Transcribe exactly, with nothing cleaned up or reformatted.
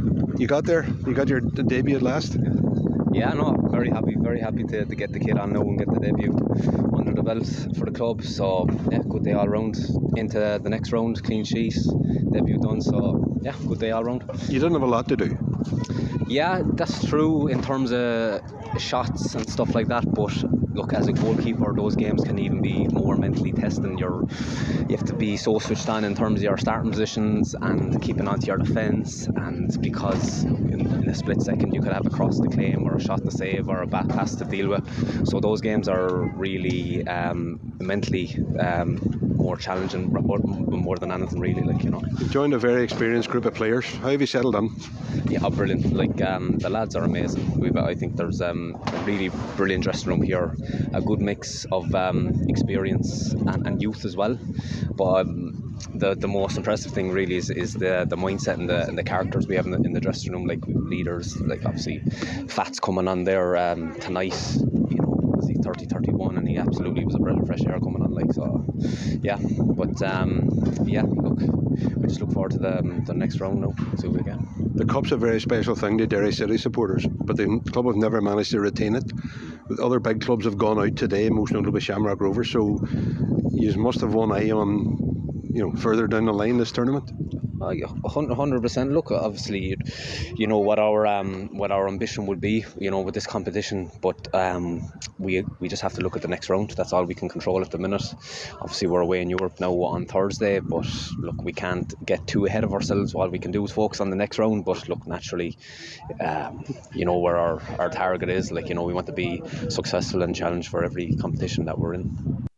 You got there. You got your d- debut at last. Yeah, no, very happy, very happy to, to get the kid on now and get the debut under the belt for the club. So yeah, good day all round. Into the next round, clean sheet, debut done. So yeah, good day all round. You didn't have a lot to do. Yeah, that's true in terms of shots and stuff like that. But look, as a goalkeeper, those games can even be more mentally testing. You're, you have to be so switched on in terms of your starting positions and keeping onto your defence. And because in, in a split second you could have a cross to claim or a shot to save or a back pass to deal with. So those games are really um, mentally um, more challenging, more than anything really. Like you know, You joined a very experienced group of players. How have you settled on? yeah, brilliant. Like um, the lads are amazing. We've, I think there's um, a really brilliant dressing room here. A good mix of um, experience and, and youth as well. But um, the the most impressive thing really is, is the the mindset and the and the characters we have in the, in the dressing room. Like leaders, like obviously Fats coming on there um, tonight. You know, was he thirty, thirty-one, and he absolutely was a breath of fresh air coming on. Like so, yeah. But um, yeah, look, we just look forward to the um, the next round now. See what we get. The Cup's a very special thing to Derry City supporters, but the club have never managed to retain it. Other big clubs have gone out today, most notably Shamrock Rovers, so you must have one eye on, you know, further down the line this tournament. Oh, yeah, one hundred percent. Look, obviously, you know what our um, what our ambition would be, you know, with this competition. But um, we we just have to look at the next round. That's all we can control at the minute. Obviously, we're away in Europe now on Thursday. But look, we can't get too ahead of ourselves. All we can do is focus on the next round. But look, naturally, um, you know where our, our target is. Like you know, we want to be successful and challenge for every competition that we're in.